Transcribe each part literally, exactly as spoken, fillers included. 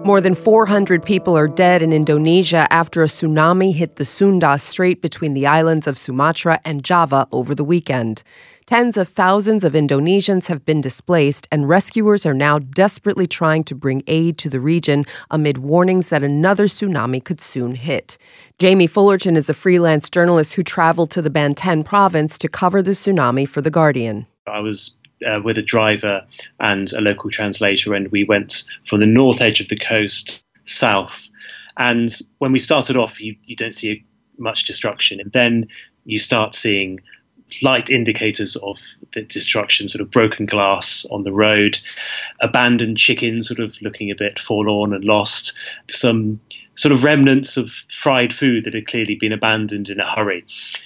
More than four hundred people are dead in Indonesia after a tsunami hit the Sunda Strait between the islands of Sumatra and Java over the weekend. Tens of thousands of Indonesians have been displaced, and rescuers are now desperately trying to bring aid to the region amid warnings that another tsunami could soon hit. Jamie Fullerton is a freelance journalist who traveled to the Banten province to cover the tsunami for The Guardian. I was Uh, with a driver and a local translator, and we went from the north edge of the coast south. And when we started off, you, you don't see much destruction. And then you start seeing light indicators of the destruction, sort of broken glass on the road, abandoned chickens sort of looking a bit forlorn and lost, some sort of remnants of fried food that had clearly been abandoned in a hurry.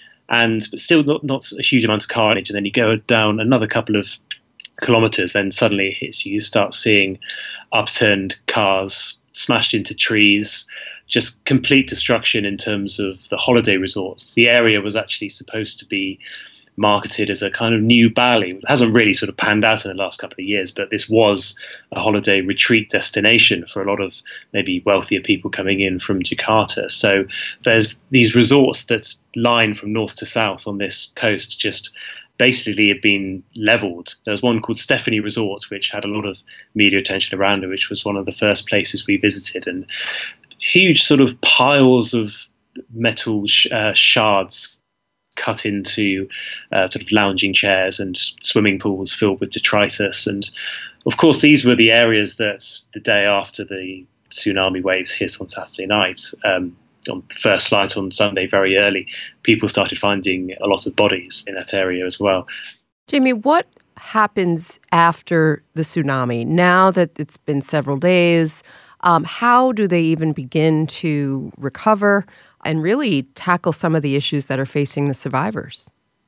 And but still not, not a huge amount of carnage. And then you go down another couple of kilometres, then suddenly it hits you. You start seeing upturned cars, smashed into trees, just complete destruction in terms of the holiday resorts. The area was actually supposed to be marketed as a kind of new Bali. It hasn't really sort of panned out in the last couple of years, but this was a holiday retreat destination for a lot of maybe wealthier people coming in from Jakarta. So there's these resorts that line from north to south on this coast just basically had been leveled. There was one called Stephanie Resort, which had a lot of media attention around it, which was one of the first places we visited, and huge sort of piles of metal sh- uh, shards cut into uh, sort of lounging chairs and swimming pools filled with detritus. And of course, these were the areas that the day after the tsunami waves hit on Saturday night, um, on first light on Sunday very early, people started finding a lot of bodies in that area as well. Jamie, what happens after the tsunami? Now that it's been several days, um, how do they even begin to recover and really tackle some of the issues that are facing the survivors?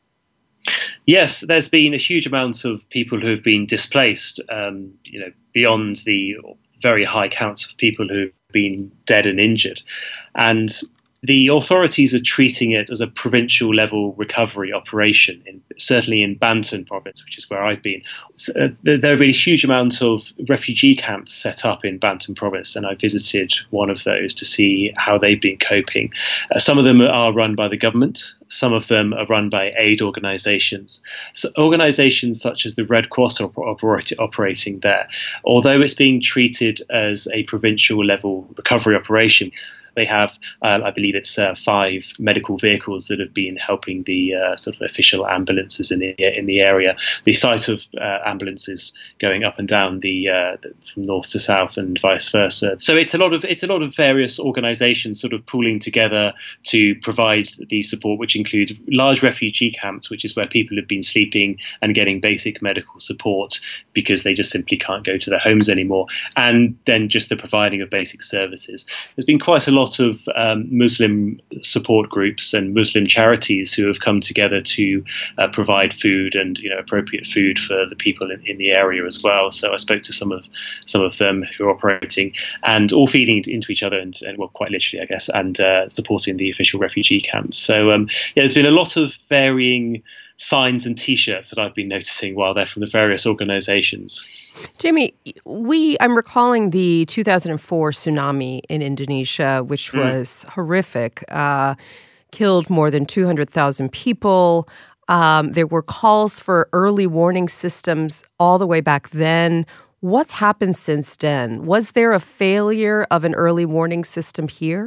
Yes, there's been a huge amount of people who have been displaced, um, you know, beyond the very high counts of people who've been dead and injured. And the authorities are treating it as a provincial level recovery operation, in, certainly in Banten province, which is where I've been. So, uh, there have been a huge amount of refugee camps set up in Banten province, and I visited one of those to see how they've been coping. Uh, some of them are run by the government. Some of them are run by aid organisations. So organisations such as the Red Cross are operate, operating there. Although it's being treated as a provincial level recovery operation, they have, uh, I believe it's uh, five medical vehicles that have been helping the uh, sort of official ambulances in the in the area. The sight of uh, ambulances going up and down the, uh, the from north to south and vice versa. So it's a lot of it's a lot of various organisations sort of pooling together to provide the support, which includes large refugee camps, which is where people have been sleeping and getting basic medical support because they just simply can't go to their homes anymore, and then just the providing of basic services. There's been quite a lot of um, Muslim support groups and Muslim charities who have come together to uh, provide food and, you know, appropriate food for the people in, in the area as well. So I spoke to some of some of them who are operating and all feeding into each other and, and well, quite literally, I guess, and uh, supporting the official refugee camps. So um, yeah, there's been a lot of varying signs and T-shirts that I've been noticing while they're from the various organisations. Jamie, we I'm recalling the two thousand four tsunami in Indonesia, which mm. was horrific, uh, killed more than two hundred thousand people. Um, there were calls for early warning systems all the way back then. What's happened since then? Was there a failure of an early warning system here?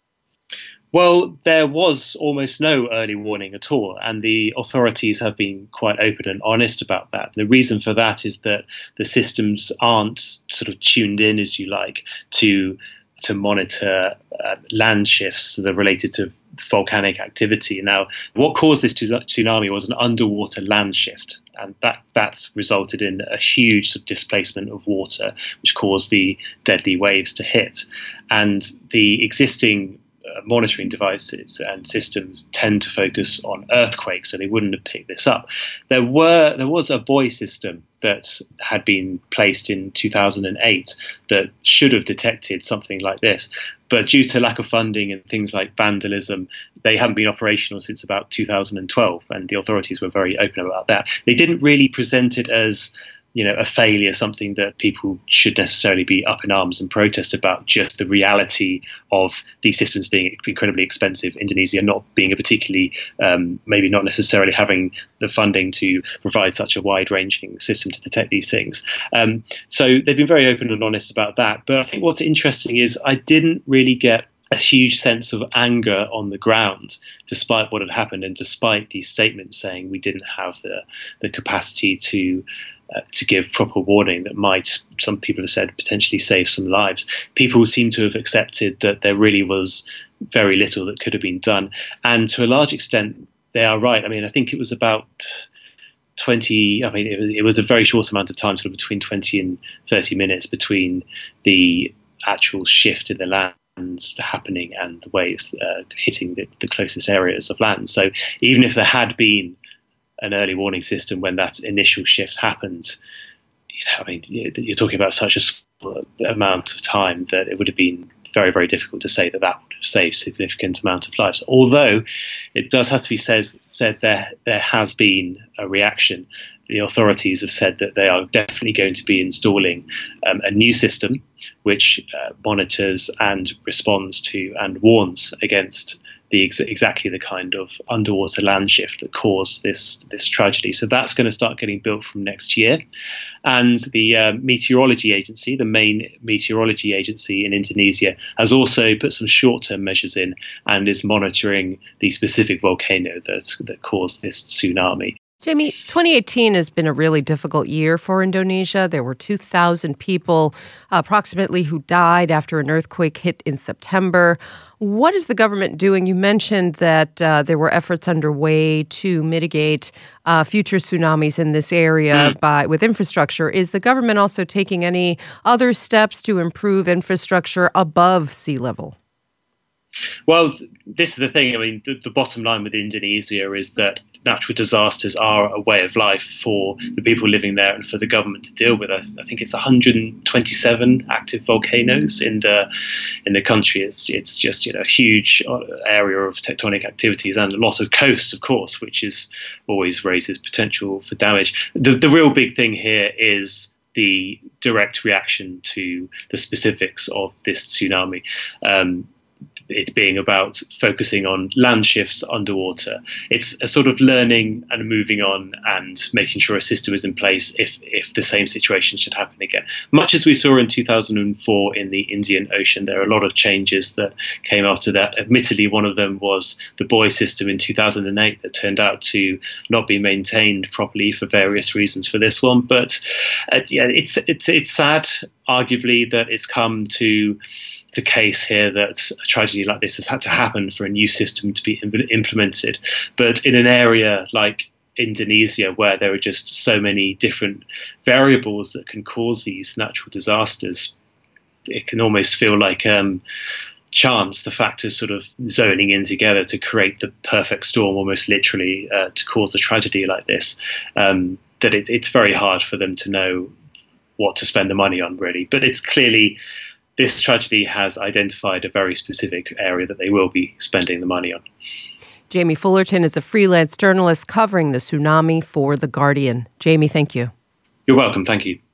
Well, there was almost no early warning at all, and the authorities have been quite open and honest about that. The reason for that is that the systems aren't sort of tuned in, as you like, to to monitor uh, land shifts that are related to volcanic activity. Now, what caused this tsunami was an underwater land shift, and that that's resulted in a huge sort of displacement of water, which caused the deadly waves to hit. And the existing Uh, monitoring devices and systems tend to focus on earthquakes, so they wouldn't have picked this up. There were there was a buoy system that had been placed in two thousand eight that should have detected something like this, but due to lack of funding and things like vandalism, they haven't been operational since about two thousand twelve, and the authorities were very open about that. They didn't really present it as you know, a failure, something that people should necessarily be up in arms and protest about. Just the reality of these systems being incredibly expensive, Indonesia not being a particularly, um, maybe not necessarily having the funding to provide such a wide-ranging system to detect these things. Um, so they've been very open and honest about that. But I think what's interesting is I didn't really get a huge sense of anger on the ground, despite what had happened and despite these statements saying we didn't have the the capacity to uh, to give proper warning that might, some people have said, potentially save some lives. People seem to have accepted that there really was very little that could have been done. And to a large extent, they are right. I mean, I think it was about twenty, I mean, it was, it was a very short amount of time, sort of between twenty and thirty minutes between the actual shift in the land happening and the waves uh, hitting the, the closest areas of land. So even if there had been an early warning system when that initial shift happened, you know, I mean, you're talking about such a small amount of time that it would have been very, very difficult to say that that would have saved a significant amount of lives. Although it does have to be said, said there, there has been a reaction. The authorities have said that they are definitely going to be installing um, a new system which uh, monitors and responds to and warns against the ex- exactly the kind of underwater land shift that caused this this tragedy. So that's going to start getting built from next year. And the uh, meteorology agency, the main meteorology agency in Indonesia, has also put some short-term measures in and is monitoring the specific volcano that that caused this tsunami. Jamie, twenty eighteen has been a really difficult year for Indonesia. There were two thousand people approximately who died after an earthquake hit in September. What is the government doing? You mentioned that uh, there were efforts underway to mitigate uh, future tsunamis in this area mm. by with infrastructure. Is the government also taking any other steps to improve infrastructure above sea level? Well, this is the thing. I mean, the, the bottom line with Indonesia is that natural disasters are a way of life for the people living there and for the government to deal with. I, I think it's one hundred twenty-seven active volcanoes in the in the country. It's it's just, you know, a huge area of tectonic activities and a lot of coast, of course, which is always raises potential for damage. The the real big thing here is the direct reaction to the specifics of this tsunami. Um, it being about focusing on land shifts underwater. It's a sort of learning and moving on and making sure a system is in place if if the same situation should happen again. Much as we saw in two thousand four in the Indian Ocean, there are a lot of changes that came after that. Admittedly, one of them was the buoy system in two thousand eight that turned out to not be maintained properly for various reasons for this one. But uh, yeah, it's it's it's sad, arguably, that it's come to the case here that a tragedy like this has had to happen for a new system to be im- implemented. But in an area like Indonesia, where there are just so many different variables that can cause these natural disasters, it can almost feel like um, chance, the factors sort of zoning in together to create the perfect storm, almost literally, uh, to cause a tragedy like this, um, that it, it's very hard for them to know what to spend the money on, really. But it's clearly, this tragedy has identified a very specific area that they will be spending the money on. Jamie Fullerton is a freelance journalist covering the tsunami for The Guardian. Jamie, thank you. You're welcome. Thank you.